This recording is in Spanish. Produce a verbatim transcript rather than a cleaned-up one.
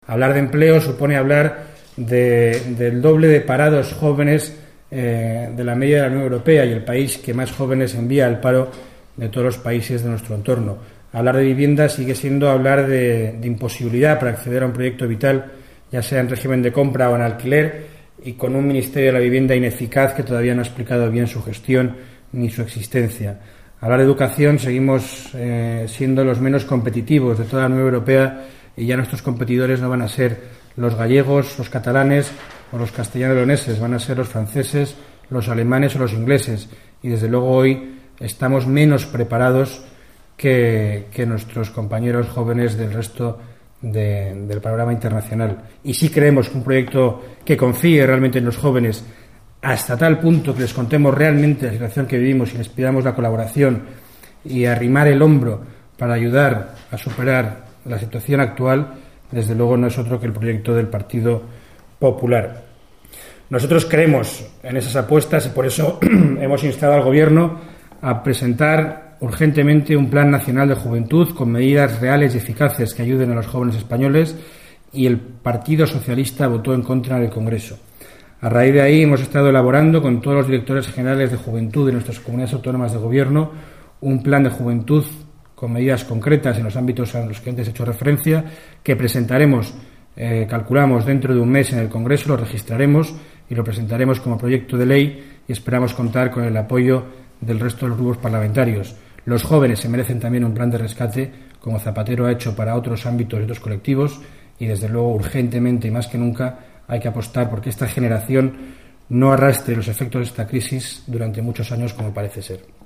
Hablar de empleo supone hablar de, del doble de parados jóvenes eh, de la media de la Unión Europea y el país que más jóvenes envía al paro de todos los países de nuestro entorno. Hablar de vivienda sigue siendo hablar de, de imposibilidad para acceder a un proyecto vital, ya sea en régimen de compra o en alquiler, y con un Ministerio de la Vivienda ineficaz que todavía no ha explicado bien su gestión ni su existencia. Hablar de educación, seguimos eh, siendo los menos competitivos de toda la Unión Europea y ya nuestros competidores no van a ser los gallegos, los catalanes o los castellano-leoneses, van a ser los franceses, los alemanes o los ingleses. Y desde luego hoy estamos menos preparados que, que nuestros compañeros jóvenes del resto de, del panorama internacional. Y sí creemos que un proyecto que confíe realmente en los jóvenes hasta tal punto que les contemos realmente la situación que vivimos y les pidamos la colaboración y arrimar el hombro para ayudar a superar la situación actual, desde luego no es otro que el proyecto del Partido Popular. Nosotros creemos en esas apuestas y por eso hemos instado al Gobierno a presentar urgentemente un Plan Nacional de Juventud con medidas reales y eficaces que ayuden a los jóvenes españoles, y el Partido Socialista votó en contra en el Congreso. A raíz de ahí hemos estado elaborando con todos los directores generales de juventud de nuestras comunidades autónomas de gobierno un plan de juventud con medidas concretas en los ámbitos a los que antes he hecho referencia, que presentaremos, eh, calculamos, dentro de un mes en el Congreso, lo registraremos y lo presentaremos como proyecto de ley y esperamos contar con el apoyo del resto de los grupos parlamentarios. Los jóvenes se merecen también un plan de rescate, como Zapatero ha hecho para otros ámbitos y otros colectivos, y desde luego urgentemente y más que nunca hay que apostar porque esta generación no arrastre los efectos de esta crisis durante muchos años como parece ser.